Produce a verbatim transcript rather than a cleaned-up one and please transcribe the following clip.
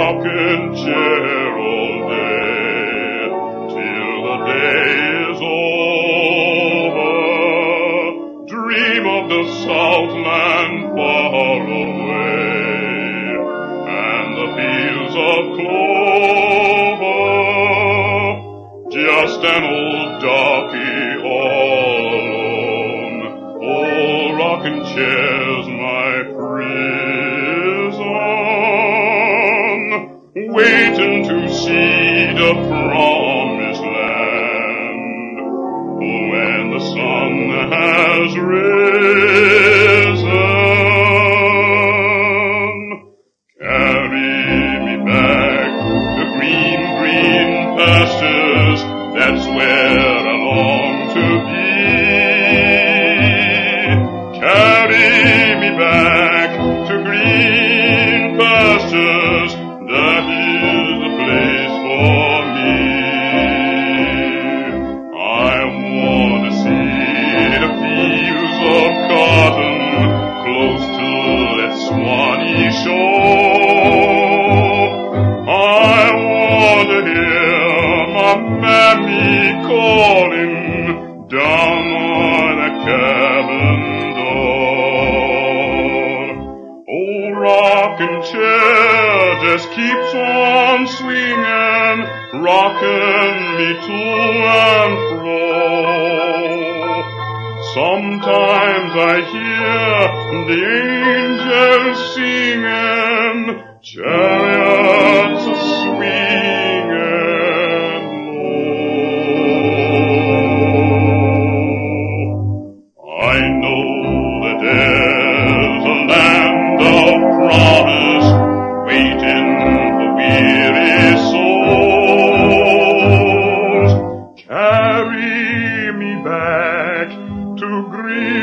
rocking chair all day, till the day is over. Dream of the Southland far away, and the fields of clover. Just an old darky all alone. Oh, rocking chair's my prison, waiting to see the promised land when the sun has risen. Carry me back to green, green pastures, that's where I long to be. Carry me back to green pastures, that is the place for me. I want to see the fields of cotton close to that Swanee shore. I want to hear my mammy calling down on a cabin door. Oh, rocking chair just keeps on swinging, rocking me to and fro. Sometimes I hear the angels singing, chariots a swinging low. I know that there's a land of promise waiting for weary souls. Carry me back to green